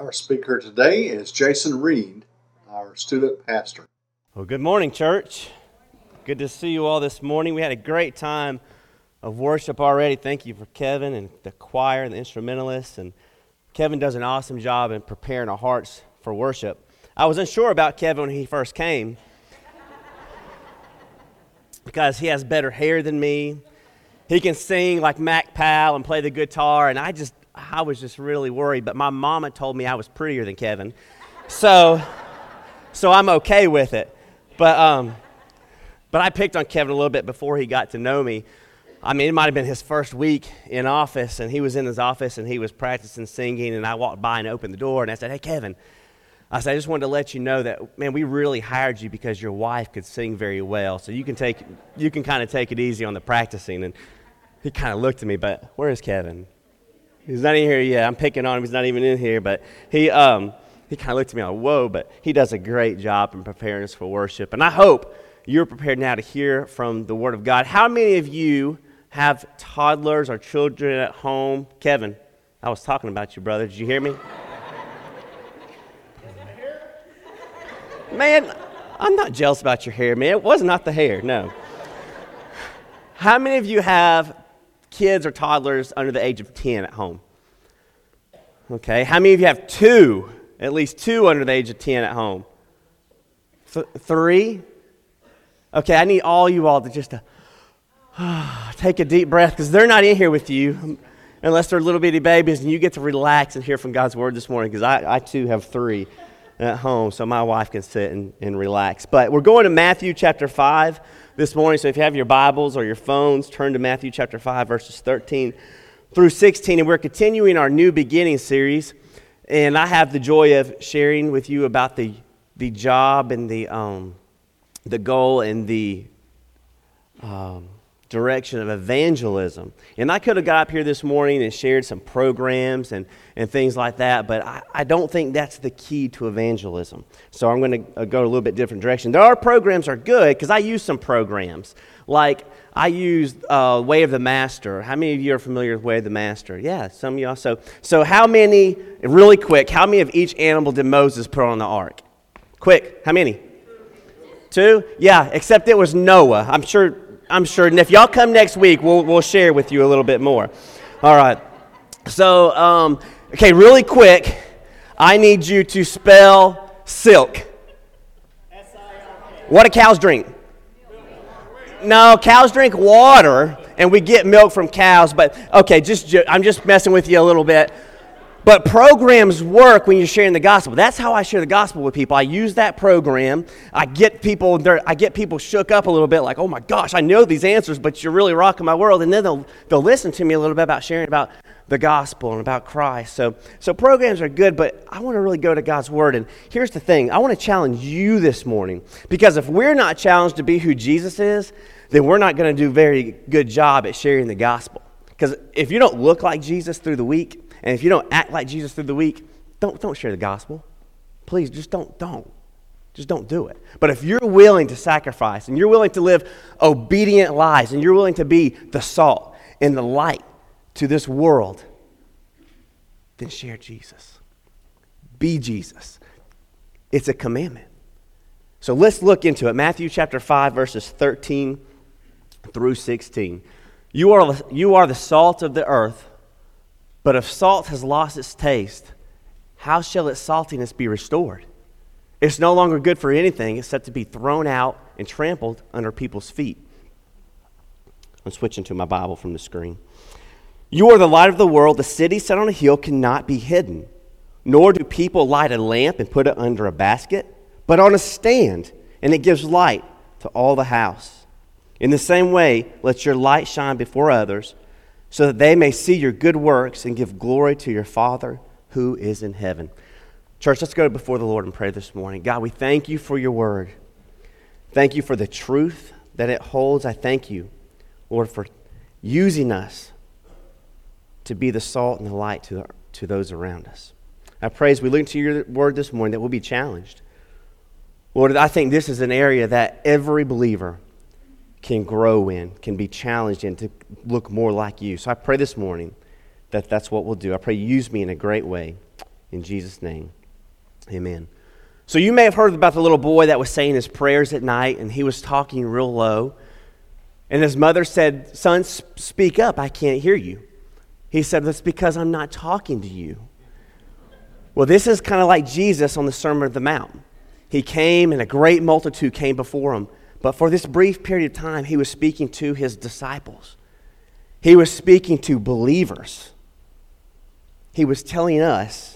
Our speaker today is Jason Reed, our student pastor. Well, good morning, church. Good to see you all this morning. We had a great time of worship already. Thank you for Kevin and the choir and the instrumentalists. And Kevin does an awesome job in preparing our hearts for worship. I was unsure about Kevin when he first came because he has better hair than me. He can sing like Mac Powell and play the guitar, and I was just really worried. But my mama told me I was prettier than Kevin, so I'm okay with it. But I picked on Kevin a little bit before he got to know me. I mean, it might have been his first week in office, and he was in his office, and he was practicing singing, and I walked by and opened the door, and I said, "Hey, Kevin," I said, "I just wanted to let you know that, man, we really hired you because your wife could sing very well, so you can kind of take it easy on the practicing." And he kind of looked at me, but where is Kevin? He's not in here yet. I'm picking on him. He's not even in here, but he kind of looked at me like, whoa, but he does a great job in preparing us for worship. And I hope you're prepared now to hear from the Word of God. How many of you have toddlers or children at home? Kevin, I was talking about you, brother. Did you hear me? Man, I'm not jealous about your hair, man. It was not the hair, no. How many of you have kids or toddlers under the age of 10 at home? Okay. How many of you have at least two under the age of 10 at home? Three? Okay, I need all you all to just take a deep breath, because they're not in here with you unless they're little bitty babies, and you get to relax and hear from God's Word this morning, because I too have three at home, so my wife can sit and relax. But we're going to Matthew chapter 5 this morning, so if you have your Bibles or your phones, turn to Matthew chapter 5, verses 13 through 16, and we're continuing our New Beginning series, and I have the joy of sharing with you about the job and the goal and the direction of evangelism. And I could have got up here this morning and shared some programs and things like that, but I don't think that's the key to evangelism. So I'm going to go a little bit different direction. There are programs that are good, because I use some programs. Like I used Way of the Master. How many of you are familiar with Way of the Master? Yeah, some of y'all. So how many, really quick, how many of each animal did Moses put on the ark? Quick, how many? Two? Yeah, except it was Noah. I'm sure. And if y'all come next week, we'll share with you a little bit more. All right. So, okay, really quick, I need you to spell silk. S-I-L-K. What do cows drink? No, cows drink water, and we get milk from cows. But okay, I'm just messing with you a little bit. But programs work when you're sharing the gospel. That's how I share the gospel with people. I use that program. I get people shook up a little bit, like, oh my gosh, I know these answers, but you're really rocking my world. And then they'll listen to me a little bit about sharing about the gospel and about Christ. So programs are good, but I want to really go to God's Word. And here's the thing. I want to challenge you this morning, because if we're not challenged to be who Jesus is, then we're not going to do a very good job at sharing the gospel. Because if you don't look like Jesus through the week, and if you don't act like Jesus through the week, don't share the gospel. Please, just don't. Just don't do it. But if you're willing to sacrifice, and you're willing to live obedient lives, and you're willing to be the salt and the light to this world, then share Jesus. Be Jesus. It's a commandment. So let's look into it. Matthew chapter 5, verses 13 through 16. You are the salt of the earth. But if salt has lost its taste, how shall its saltiness be restored? It's no longer good for anything except to be thrown out and trampled under people's feet. I'm switching to my Bible from the screen. You are the light of the world. The city set on a hill cannot be hidden. Nor do people light a lamp and put it under a basket, but on a stand, and it gives light to all the house. In the same way, let your light shine before others, so that they may see your good works and give glory to your Father who is in heaven. Church, let's go before the Lord and pray this morning. God, we thank you for your word. Thank you for the truth that it holds. I thank you, Lord, for using us to be the salt and the light to those around us. I pray as we look into your word this morning that we'll be challenged. Lord, I think this is an area that every believer can grow in, can be challenged in, to look more like you. So I pray this morning that that's what we'll do. I pray you use me in a great way. In Jesus' name, amen. So you may have heard about the little boy that was saying his prayers at night, and he was talking real low. And his mother said, "Son, speak up. I can't hear you." He said, "That's because I'm not talking to you." Well, this is kind of like Jesus on the Sermon on the Mount. He came, and a great multitude came before him. But for this brief period of time, he was speaking to his disciples. He was speaking to believers. He was telling us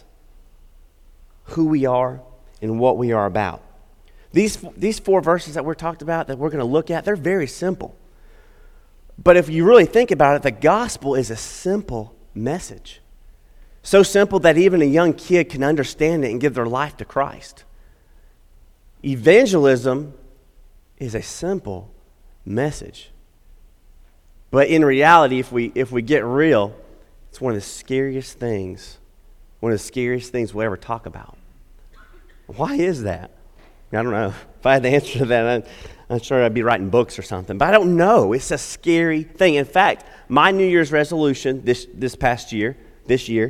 who we are and what we are about. These 4 verses that we're talked about, that we're going to look at, they're very simple. But if you really think about it, the gospel is a simple message. So simple that even a young kid can understand it and give their life to Christ. Evangelism is a simple message. But in reality, if we get real, it's one of the scariest things we'll ever talk about. Why is that? I don't know. If I had the answer to that, I'm sure I'd be writing books or something. But I don't know. It's a scary thing. In fact, my New Year's resolution this year,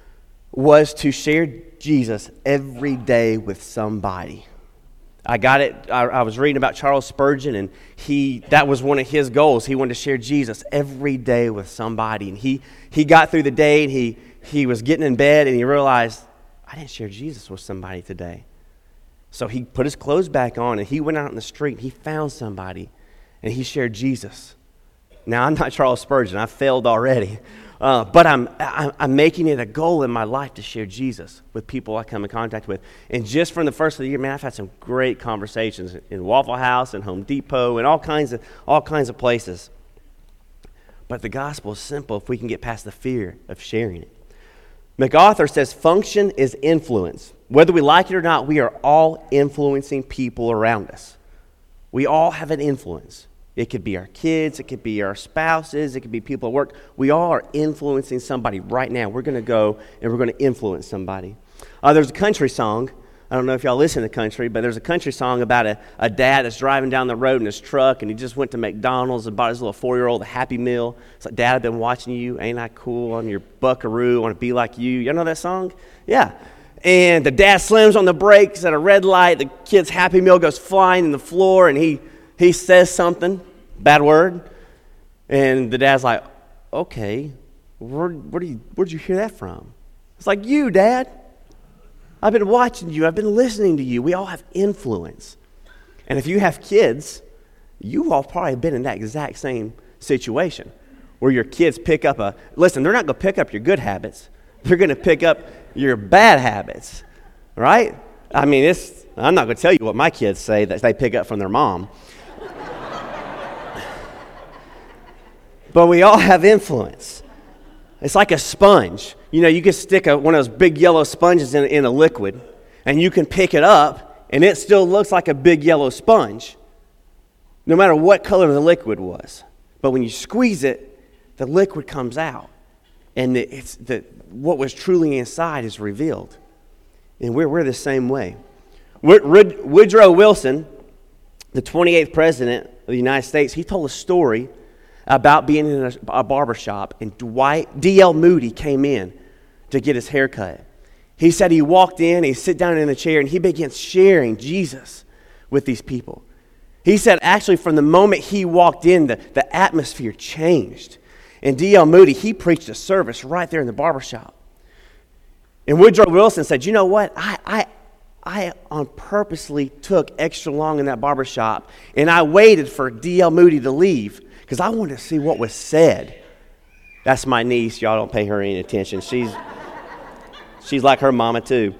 was to share Jesus every day with somebody. I got it. I was reading about Charles Spurgeon, and that was one of his goals. He wanted to share Jesus every day with somebody. And he got through the day, and he was getting in bed, and he realized, I didn't share Jesus with somebody today. So he put his clothes back on, and he went out in the street, and he found somebody, and he shared Jesus. Now, I'm not Charles Spurgeon. I failed already. But I'm making it a goal in my life to share Jesus with people I come in contact with. And just from the first of the year, man, I've had some great conversations in Waffle House and Home Depot and all kinds of places. But the gospel is simple if we can get past the fear of sharing it. MacArthur says function is influence. Whether we like it or not, we are all influencing people around us. We all have an influence. It could be our kids, it could be our spouses, it could be people at work. We all are influencing somebody right now. We're going to go and we're going to influence somebody. There's a country song. I don't know if y'all listen to country, but there's a country song about a dad that's driving down the road in his truck, and he just went to McDonald's and bought his little 4-year-old a Happy Meal. It's like, Dad, I've been watching you. Ain't I cool? I'm your buckaroo. I want to be like you. Y'all know that song? Yeah. And the dad slams on the brakes at a red light. The kid's Happy Meal goes flying in the floor, and he says something, bad word, and the dad's like, okay, where'd you hear that from? It's like, you, Dad. I've been watching you. I've been listening to you. We all have influence. And if you have kids, you all probably have been in that exact same situation where your kids pick up listen, they're not going to pick up your good habits. They're going to pick up your bad habits, right? I mean, I'm not going to tell you what my kids say that they pick up from their mom. But we all have influence. It's like a sponge. You know, you can stick one of those big yellow sponges in a liquid, and you can pick it up, and it still looks like a big yellow sponge, no matter what color the liquid was. But when you squeeze it, the liquid comes out, and what was truly inside is revealed. And we're the same way. Woodrow Wilson, the 28th president of the United States, he told a story about being in a barber shop, and D.L. Moody came in to get his hair cut. He said he walked in, he sat down in the chair, and he began sharing Jesus with these people. He said actually from the moment he walked in, the atmosphere changed. And D.L. Moody, he preached a service right there in the barber shop. And Woodrow Wilson said, you know what, I on purposely took extra long in that barber shop, and I waited for D.L. Moody to leave because I wanted to see what was said. That's my niece. Y'all don't pay her any attention. She's like her mama too.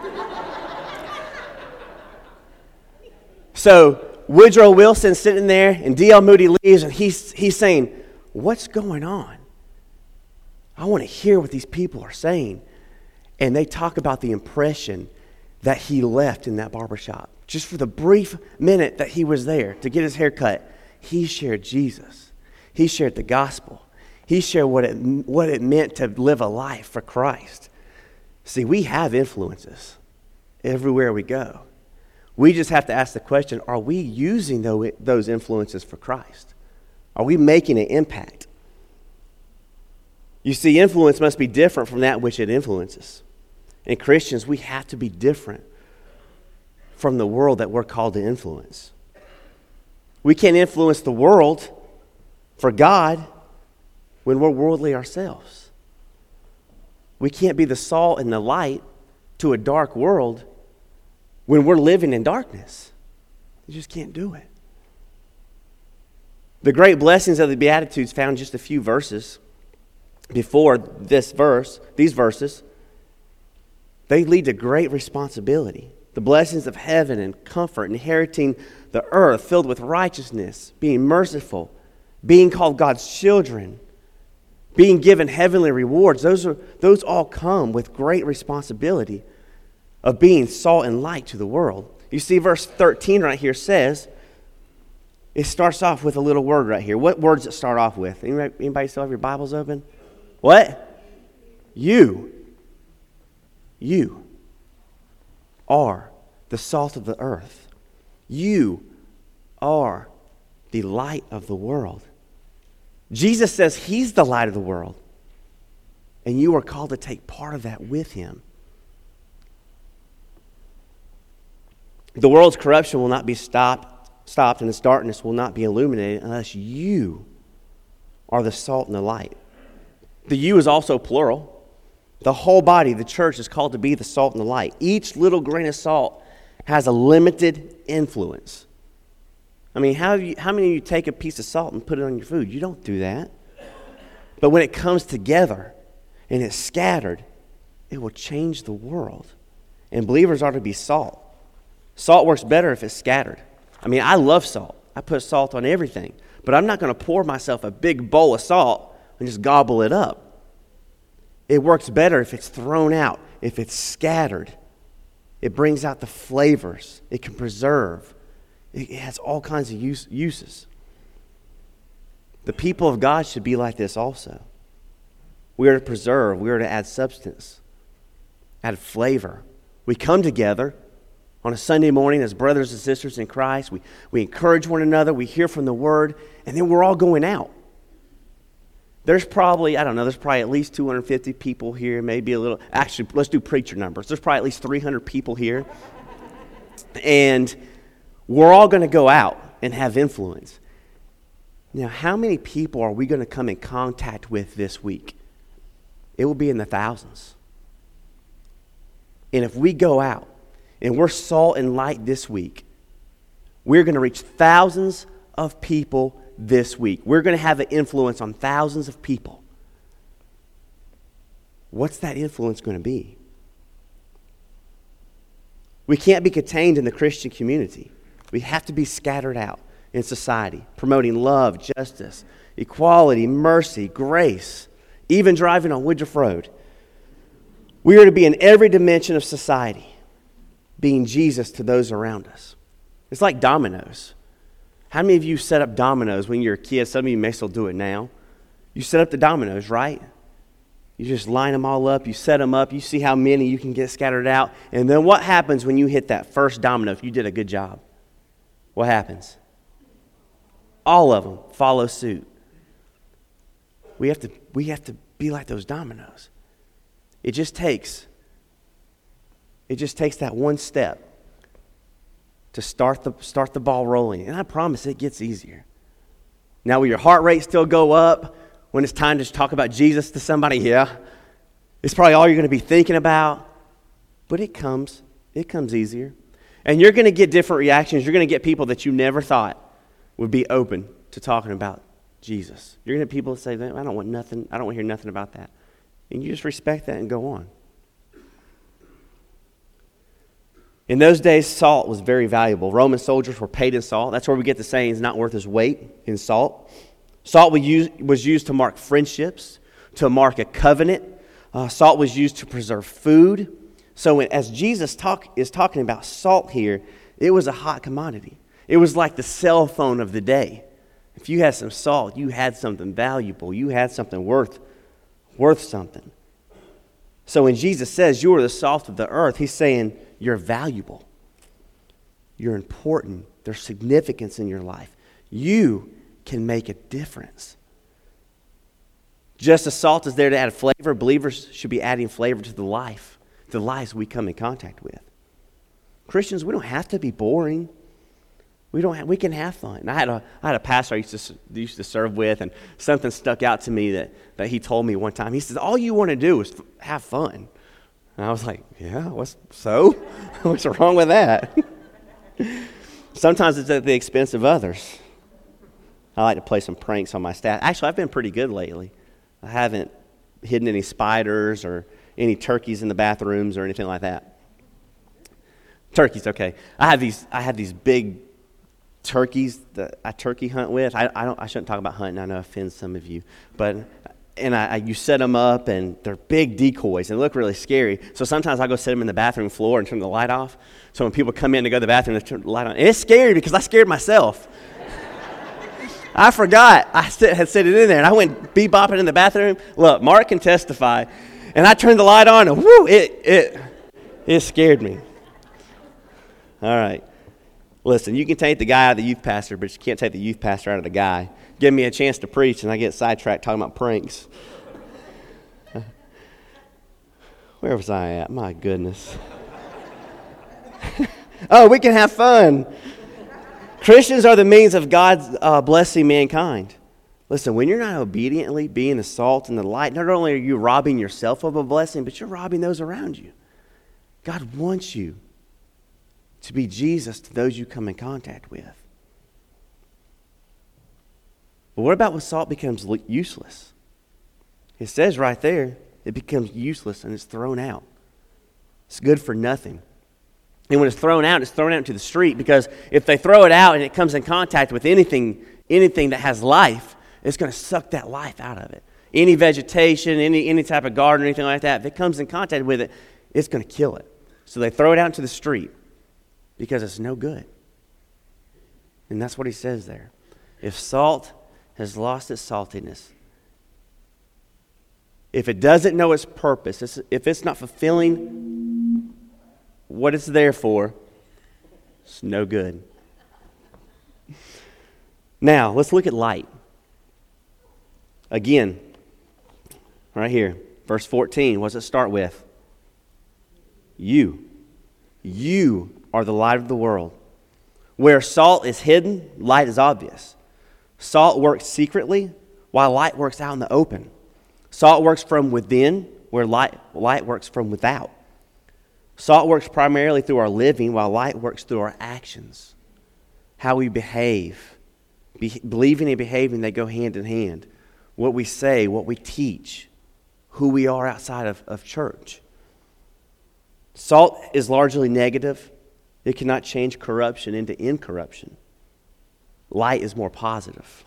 So Woodrow Wilson sitting there, and D.L. Moody leaves, and he's saying, what's going on? I want to hear what these people are saying. And they talk about the impression that he left in that barbershop. Just for the brief minute that he was there to get his hair cut, he shared Jesus. He shared the gospel. He shared what it meant to live a life for Christ. See, we have influences everywhere we go. We just have to ask the question, are we using those influences for Christ? Are we making an impact? You see, influence must be different from that which it influences. And Christians, we have to be different from the world that we're called to influence. We can't influence the world for God when we're worldly ourselves. We can't be the salt and the light to a dark world when we're living in darkness. You just can't do it. The great blessings of the Beatitudes found just a few verses before these verses, they lead to great responsibility. The blessings of heaven and comfort, inheriting the earth filled with righteousness, being merciful, being called God's children, being given heavenly rewards. Those all come with great responsibility of being salt and light to the world. You see, verse 13 right here says, it starts off with a little word right here. What words does it start off with? Anybody still have your Bibles open? What? You are the salt of the earth. You are the light of the world. Jesus says he's the light of the world, and you are called to take part of that with him. The world's corruption will not be stopped, and its darkness will not be illuminated unless you are the salt and the light. The you is also plural. The whole body, the church, is called to be the salt and the light. Each little grain of salt has a limited influence. I mean, how many of you take a piece of salt and put it on your food? You don't do that. But when it comes together and it's scattered, it will change the world. And believers are to be salt. Salt works better if it's scattered. I mean, I love salt. I put salt on everything. But I'm not going to pour myself a big bowl of salt and just gobble it up. It works better if it's thrown out, if it's scattered. It brings out the flavors. It can preserve. It has all kinds of uses. The people of God should be like this also. We are to preserve. We are to add substance, add flavor. We come together on a Sunday morning as brothers and sisters in Christ. We encourage one another. We hear from the Word. And then we're all going out. There's probably at least 250 people here, maybe a little. Actually, let's do preacher numbers. There's probably at least 300 people here. And we're all going to go out and have influence. Now, how many people are we going to come in contact with this week? It will be in the thousands. And if we go out and we're salt and light this week, we're going to reach thousands of people this week. We're going to have an influence on thousands of people. What's that influence going to be? We can't be contained in the Christian community. We have to be scattered out in society, promoting love, justice, equality, mercy, grace, even driving on Woodruff Road. We are to be in every dimension of society, being Jesus to those around us. It's like dominoes. How many of you set up dominoes when you were a kid? Some of you may still do it now. You set up the dominoes, right? You just line them all up. You set them up. You see how many you can get scattered out. And then what happens when you hit that first domino if you did a good job? What happens? All of them follow suit. We have to be like those dominoes. It just takes that one step to start the ball rolling. And I promise it gets easier. Now, will your heart rate still go up when it's time to talk about Jesus to somebody? Yeah. It's probably all you're going to be thinking about. But it comes easier. And you're going to get different reactions. You're going to get people that you never thought would be open to talking about Jesus. You're going to have people that say, I don't want to hear nothing about that. And you just respect that and go on. In those days, salt was very valuable. Roman soldiers were paid in salt. That's where we get the saying, it's not worth his weight in salt. Salt was used to mark friendships, to mark a covenant. Salt was used to preserve food. So as Jesus is talking about salt here, it was a hot commodity. It was like the cell phone of the day. If you had some salt, you had something valuable. You had something worth something. So when Jesus says you are the salt of the earth, he's saying you're valuable. You're important. There's significance in your life. You can make a difference. Just as salt is there to add flavor, believers should be adding flavor to the life, the lives we come in contact with. Christians, we don't have to be boring. We can have fun. I had a pastor I used to serve with, and something stuck out to me that he told me one time. He says, all you want to do is have fun. And I was like, yeah, what's wrong with that? Sometimes it's at the expense of others. I like to play some pranks on my staff. Actually, I've been pretty good lately. I haven't hidden any spiders or any turkeys in the bathrooms or anything like that. Turkeys, okay. I have these big turkeys that I turkey hunt with. I shouldn't talk about hunting. I know it offends some of you, but you set them up, and they're big decoys, and they look really scary. So sometimes I go set them in the bathroom floor and turn the light off. So when people come in to go to the bathroom, they turn the light on. And it's scary because I scared myself. I forgot I had set it in there, and I went bebopping in the bathroom. Look, Mark can testify. And I turned the light on, and whoo, it scared me. All right. Listen, you can take the guy out of the youth pastor, but you can't take the youth pastor out of the guy. Give me a chance to preach, and I get sidetracked talking about pranks. Where was I at? My goodness. Oh, we can have fun. Christians are the means of God's blessing mankind. Listen, when you're not obediently being the salt and the light, not only are you robbing yourself of a blessing, but you're robbing those around you. God wants you to be Jesus to those you come in contact with. But what about when salt becomes useless? It says right there, it becomes useless and it's thrown out. It's good for nothing. And when it's thrown out into the street, because if they throw it out and it comes in contact with anything that has life, it's going to suck that life out of it. Any vegetation, any type of garden or anything like that, if it comes in contact with it, it's going to kill it. So they throw it out into the street because it's no good. And that's what he says there. If salt has lost its saltiness, if it doesn't know its purpose, if it's not fulfilling what it's there for, it's no good. Now, let's look at light. Again, right here, verse 14, what does it start with? You are the light of the world. Where salt is hidden, light is obvious. Salt works secretly, while light works out in the open. Salt works from within, where light works from without. Salt works primarily through our living, while light works through our actions. How we behave. Believing and behaving, they go hand in hand. What we say, what we teach, who we are outside of church. Salt is largely negative. It cannot change corruption into incorruption. Light is more positive.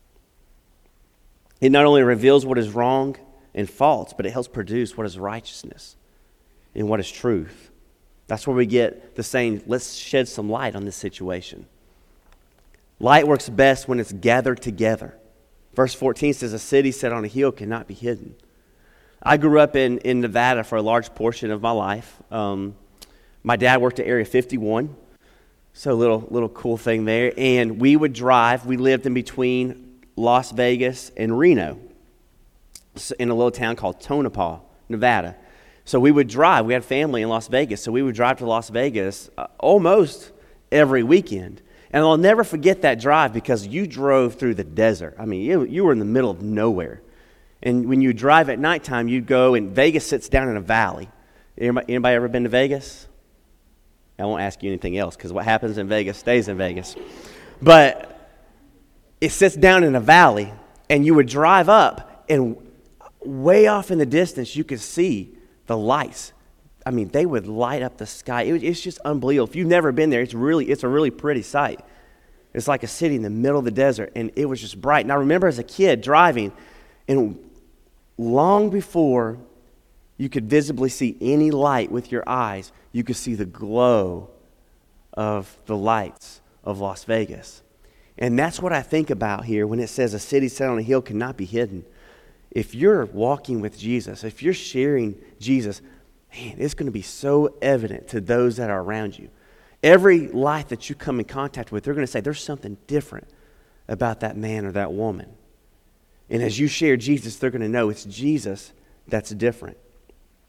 It not only reveals what is wrong and false, but it helps produce what is righteousness and what is truth. That's where we get the saying, let's shed some light on this situation. Light works best when it's gathered together. Verse 14 says, a city set on a hill cannot be hidden. I grew up in Nevada for a large portion of my life. My dad worked at Area 51, so a little cool thing there. And we would drive. We lived in between Las Vegas and Reno, in a little town called Tonopah, Nevada. So we would drive. We had family in Las Vegas, so we would drive to Las Vegas almost every weekend. And I'll never forget that drive because you drove through the desert. I mean, you were in the middle of nowhere. And when you drive at nighttime, you'd go, and Vegas sits down in a valley. Anybody ever been to Vegas? I won't ask you anything else because what happens in Vegas stays in Vegas. But it sits down in a valley, and you would drive up, and way off in the distance, you could see the lights. I mean, they would light up the sky. It's just unbelievable. If you've never been there, it's a really pretty sight. It's like a city in the middle of the desert, and it was just bright. And I remember as a kid driving, and long before you could visibly see any light with your eyes, you could see the glow of the lights of Las Vegas. And that's what I think about here when it says a city set on a hill cannot be hidden. If you're walking with Jesus, if you're sharing Jesus, man, it's going to be so evident to those that are around you. Every life that you come in contact with, they're going to say, there's something different about that man or that woman. And as you share Jesus, they're going to know it's Jesus that's different.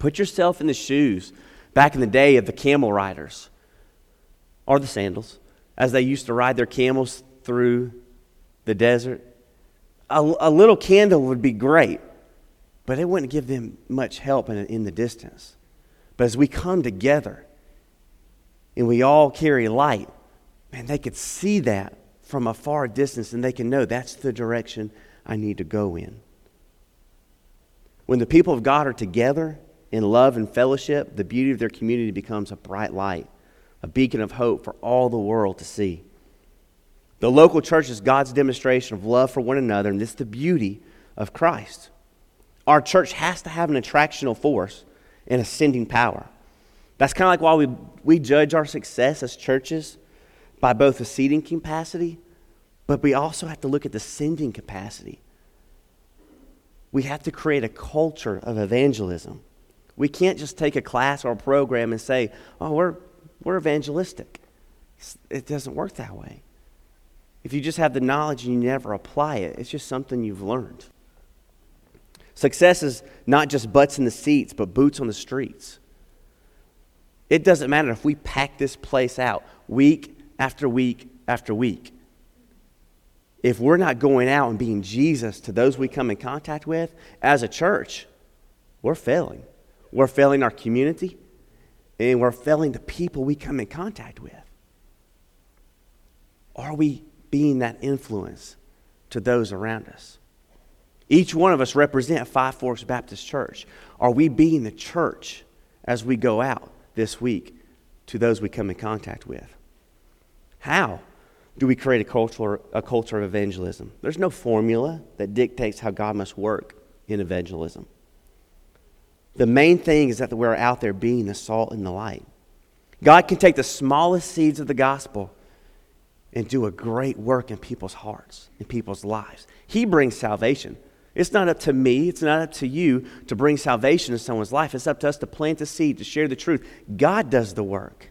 Put yourself in the shoes back in the day of the camel riders or the sandals as they used to ride their camels through the desert. A little candle would be great, but it wouldn't give them much help in the distance. But as we come together and we all carry light, man, they could see that from a far distance and they can know that's the direction I need to go in. When the people of God are together in love and fellowship, the beauty of their community becomes a bright light, a beacon of hope for all the world to see. The local church is God's demonstration of love for one another, and this is the beauty of Christ. Our church has to have an attractional force and ascending power. That's kind of like why we judge our success as churches by both the seating capacity, but we also have to look at the sending capacity. We have to create a culture of evangelism. We can't just take a class or a program and say, oh, we're evangelistic. It doesn't work that way. If you just have the knowledge and you never apply it, it's just something you've learned. Success is not just butts in the seats, but boots on the streets. It doesn't matter if we pack this place out week after week after week. If we're not going out and being Jesus to those we come in contact with, as a church, we're failing. We're failing our community, and we're failing the people we come in contact with. Are we being that influence to those around us? Each one of us represent Five Forks Baptist Church. Are we being the church as we go out this week to those we come in contact with? How do we create a culture of evangelism? There's no formula that dictates how God must work in evangelism. The main thing is that we're out there being the salt and the light. God can take the smallest seeds of the gospel and do a great work in people's hearts, in people's lives. He brings salvation. It's not up to me, it's not up to you to bring salvation in someone's life. It's up to us to plant the seed, to share the truth. God does the work.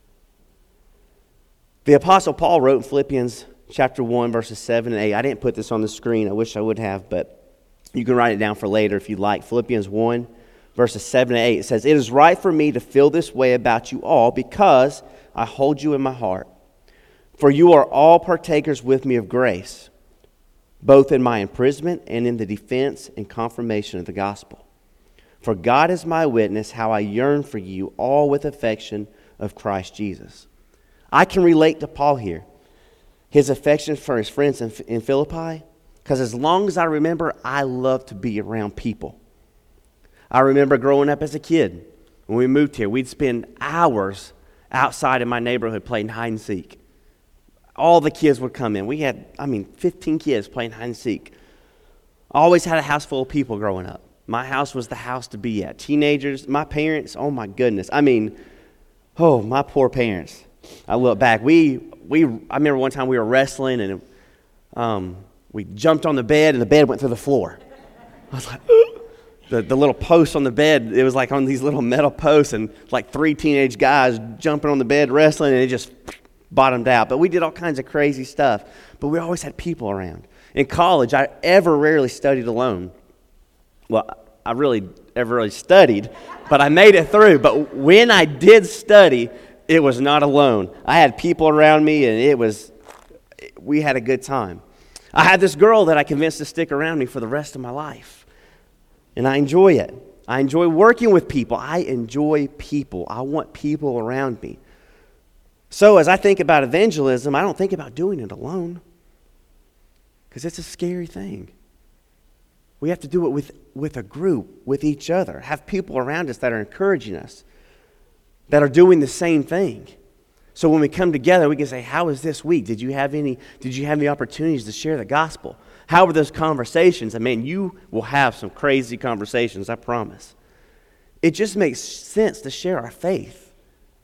The Apostle Paul wrote in Philippians chapter 1, verses 7 and 8. I didn't put this on the screen. I wish I would have, but you can write it down for later if you'd like. Philippians 1, verses 7 and 8. It says, "It is right for me to feel this way about you all because I hold you in my heart. For you are all partakers with me of grace, both in my imprisonment and in the defense and confirmation of the gospel. For God is my witness how I yearn for you all with affection of Christ Jesus." I can relate to Paul here. His affection for his friends in Philippi, because as long as I remember, I love to be around people. I remember growing up as a kid, when we moved here, we'd spend hours outside in my neighborhood playing hide and seek. All the kids would come in. We had, 15 kids playing hide and seek. I always had a house full of people growing up. My house was the house to be at. Teenagers, my parents, oh my goodness. My poor parents. I look back. I remember one time we were wrestling and we jumped on the bed and the bed went through the floor. I was like, the little posts on the bed, it was like on these little metal posts and like 3 teenage guys jumping on the bed wrestling and it just bottomed out. But we did all kinds of crazy stuff. But we always had people around. In college, I rarely studied alone. Well, I ever really studied, but I made it through. But when I did study, it was not alone. I had people around me, and we had a good time. I had this girl that I convinced to stick around me for the rest of my life, and I enjoy it. I enjoy working with people. I enjoy people. I want people around me. So as I think about evangelism, I don't think about doing it alone, because it's a scary thing. We have to do it with a group, with each other, have people around us that are encouraging us, that are doing the same thing. So when we come together, we can say, how was this week? Did you have any opportunities to share the gospel? How were those conversations? You will have some crazy conversations, I promise. It just makes sense to share our faith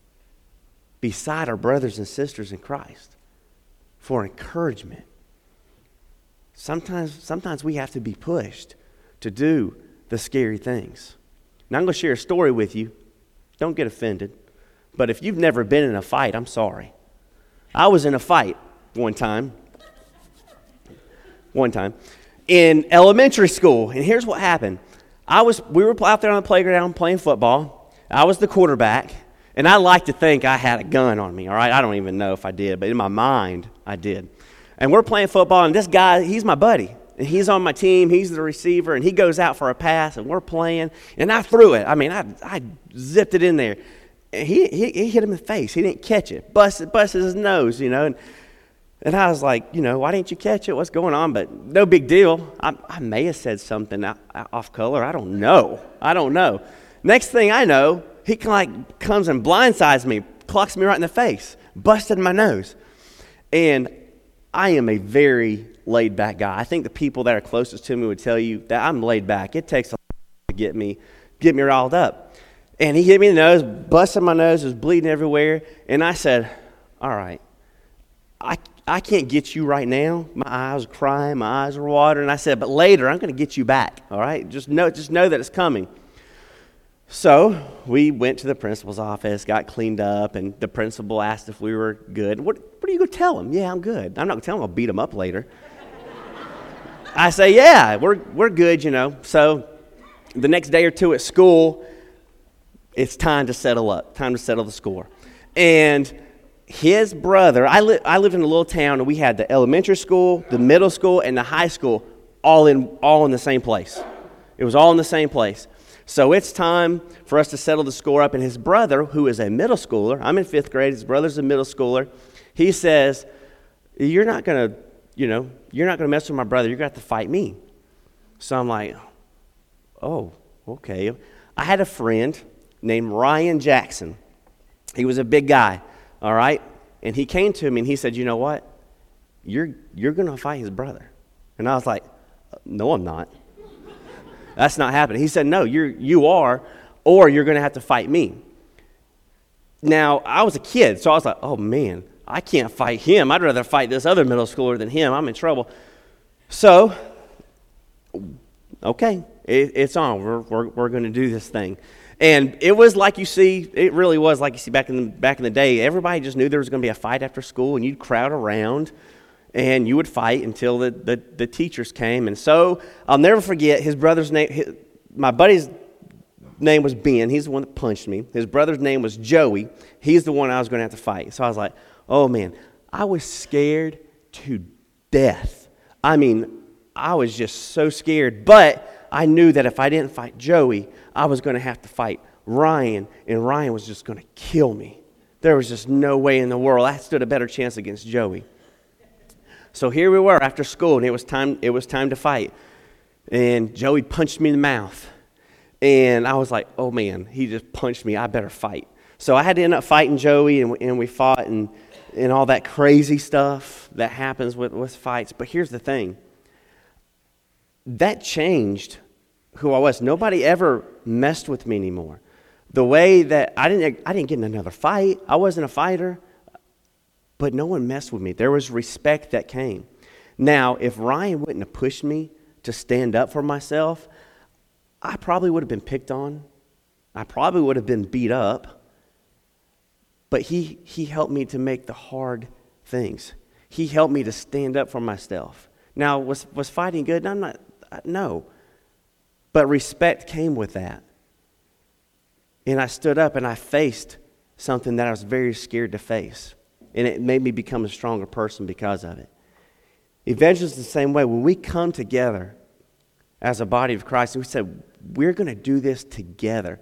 beside our brothers and sisters in Christ for encouragement. Sometimes we have to be pushed to do the scary things. Now I'm going to share a story with you. Don't get offended. But if you've never been in a fight, I'm sorry. I was in a fight one time in elementary school. And here's what happened. We were out there on the playground playing football. I was the quarterback, and I like to think I had a gun on me, all right? I don't even know if I did, but in my mind, I did. And we're playing football, and this guy, he's my buddy. And he's on my team, he's the receiver, and he goes out for a pass, and we're playing, and I threw it. I mean, I zipped it in there. And he hit him in the face. He didn't catch it. Busted his nose, And I was like, why didn't you catch it? What's going on? But no big deal. I may have said something off color. I don't know. Next thing I know, he comes and blindsides me, clocks me right in the face, busted my nose. And I am a very laid-back guy. I think the people that are closest to me would tell you that I'm laid back. It takes a lot to get me riled up. And he hit me in the nose, busted my nose, was bleeding everywhere. And I said, all right, I can't get you right now. My eyes are crying, my eyes are watering. And I said, but later I'm going to get you back, all right? Just know that it's coming. So we went to the principal's office, got cleaned up, and the principal asked if we were good. What are you going to tell him? Yeah, I'm good. I'm not going to tell him I'll beat him up later. I say, yeah, we're good, So the next day or two at school, it's time to settle up, time to settle the score. And his brother, I lived in a little town, and we had the elementary school, the middle school, and the high school all in the same place. It was all in the same place. So it's time for us to settle the score up. And his brother, who is a middle schooler, I'm in 5th grade, his brother's a middle schooler, he says, you're not going to mess with my brother. You're going to have to fight me. So I'm like, oh, okay. I had a friend named Ryan Jackson. He was a big guy, all right? And he came to me and he said, you know what? You're going to fight his brother. And I was like, no, I'm not. That's not happening. He said, no, you are, or you're going to have to fight me. Now, I was a kid, so I was like, oh, man, I can't fight him. I'd rather fight this other middle schooler than him. I'm in trouble. So, okay, it's on. We're going to do this thing. And it was like you see, it really was like you see back in the day. Everybody just knew there was going to be a fight after school, and you'd crowd around, and you would fight until the teachers came. And so I'll never forget his brother's name. My buddy's name was Ben. He's the one that punched me. His brother's name was Joey. He's the one I was going to have to fight. So I was like, oh, man, I was scared to death. I mean, I was just so scared. But I knew that if I didn't fight Joey, I was going to have to fight Ryan, and Ryan was just going to kill me. There was just no way in the world I stood a better chance against Joey. So here we were after school, and it was time to fight. And Joey punched me in the mouth. And I was like, oh, man, he just punched me. I better fight. So I had to end up fighting Joey, and we fought and all that crazy stuff that happens with fights. But here's the thing. That changed who I was. Nobody ever messed with me anymore. The way that I didn't get in another fight. I wasn't a fighter. But no one messed with me. There was respect that came. Now, if Ryan wouldn't have pushed me to stand up for myself, I probably would have been picked on. I probably would have been beat up. But he helped me to make the hard things. He helped me to stand up for myself. Now, was fighting good? No. But respect came with that. And I stood up and I faced something that I was very scared to face. And it made me become a stronger person because of it. Evangelism is the same way. When we come together as a body of Christ, and we said, we're going to do this together.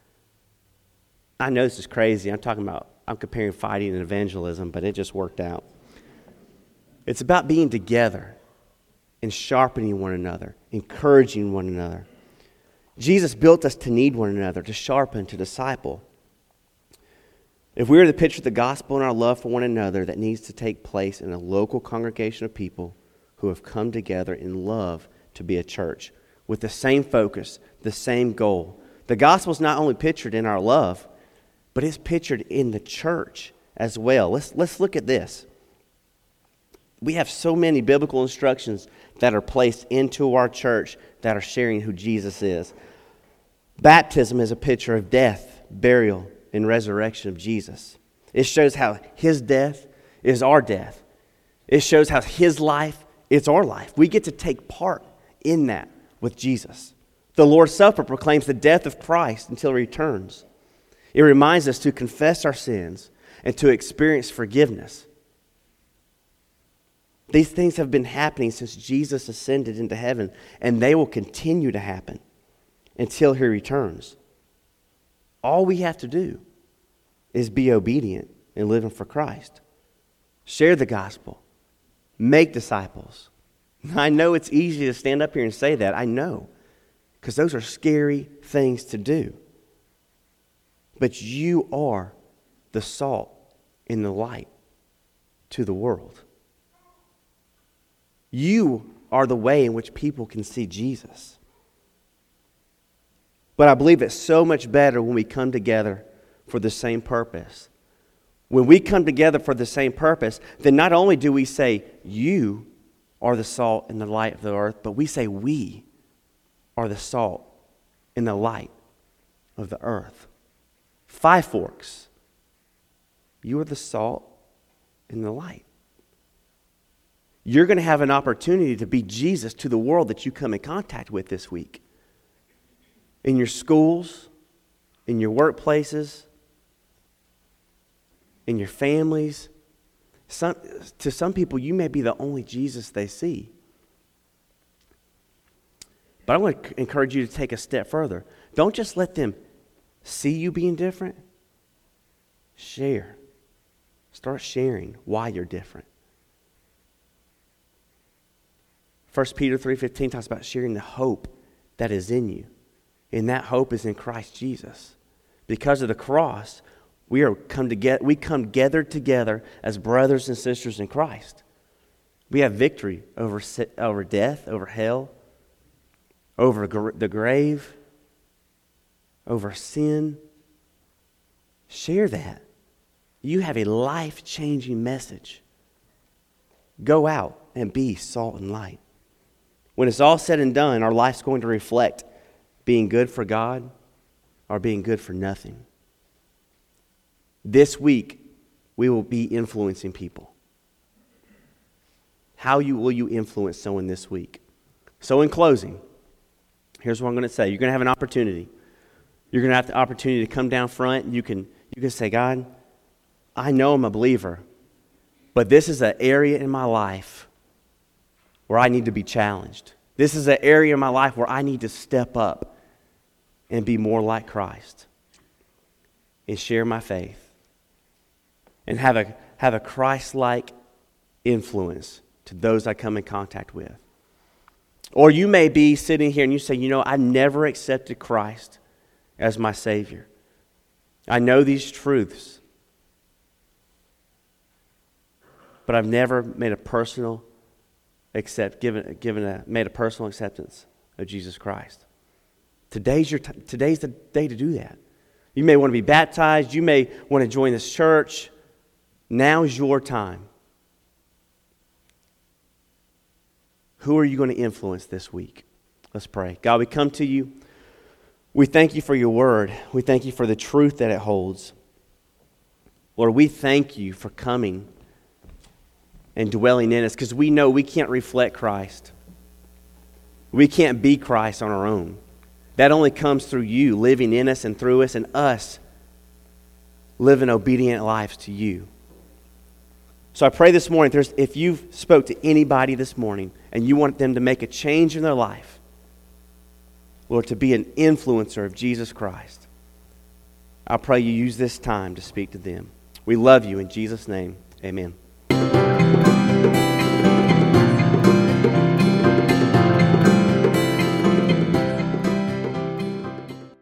I know this is crazy. I'm comparing fighting and evangelism, but it just worked out. It's about being together and sharpening one another, encouraging one another. Jesus built us to need one another, to sharpen, to disciple. If we were to picture the gospel and our love for one another that needs to take place in a local congregation of people who have come together in love to be a church with the same focus, the same goal. The gospel is not only pictured in our love, but it's pictured in the church as well. Let's look at this. We have so many biblical instructions that are placed into our church that are sharing who Jesus is. Baptism is a picture of death, burial, and resurrection of Jesus. It shows how his death is our death. It shows how his life is our life. We get to take part in that with Jesus. The Lord's Supper proclaims the death of Christ until he returns. It reminds us to confess our sins and to experience forgiveness. These things have been happening since Jesus ascended into heaven, and they will continue to happen until he returns. All we have to do is be obedient and living for Christ. Share the gospel. Make disciples. I know it's easy to stand up here and say that. I know. Because those are scary things to do. But you are the salt and the light to the world. You are the way in which people can see Jesus. But I believe it's so much better when we come together for the same purpose. When we come together for the same purpose, then not only do we say, you are the salt and the light of the earth, but we say, we are the salt and the light of the earth. Five Forks, you are the salt and the light. You're going to have an opportunity to be Jesus to the world that you come in contact with this week. In your schools, in your workplaces, in your families. To some people, you may be the only Jesus they see. But I want to encourage you to take a step further. Don't just let them see you being different. Share. Start sharing why you're different. 1 Peter 3:15 talks about sharing the hope that is in you. And that hope is in Christ Jesus. Because of the cross, we come gathered together as brothers and sisters in Christ. We have victory over death, over hell, over the grave, over sin. Share that. You have a life-changing message. Go out and be salt and light. When it's all said and done, our life's going to reflect being good for God or being good for nothing. This week, we will be influencing people. How will you influence someone this week? So in closing, here's what I'm going to say. You're going to have an opportunity. You're going to have the opportunity to come down front. You can say, God, I know I'm a believer, but this is an area in my life where I need to be challenged. This is an area in my life where I need to step up and be more like Christ and share my faith and have a Christ-like influence to those I come in contact with. Or you may be sitting here and you say, I've never accepted Christ as my Savior. I know these truths, but I've never made a personal made a personal acceptance of Jesus Christ. Today's the day to do that. You may want to be baptized. You may want to join this church. Now's your time. Who are you going to influence this week? Let's pray. God, we come to you. We thank you for your word. We thank you for the truth that it holds. Lord, we thank you for coming and dwelling in us, because we know we can't reflect Christ. We can't be Christ on our own. That only comes through you living in us and through us, and us living obedient lives to you. So I pray this morning, if you've spoke to anybody this morning and you want them to make a change in their life, Lord, to be an influencer of Jesus Christ, I pray you use this time to speak to them. We love you in Jesus' name. Amen.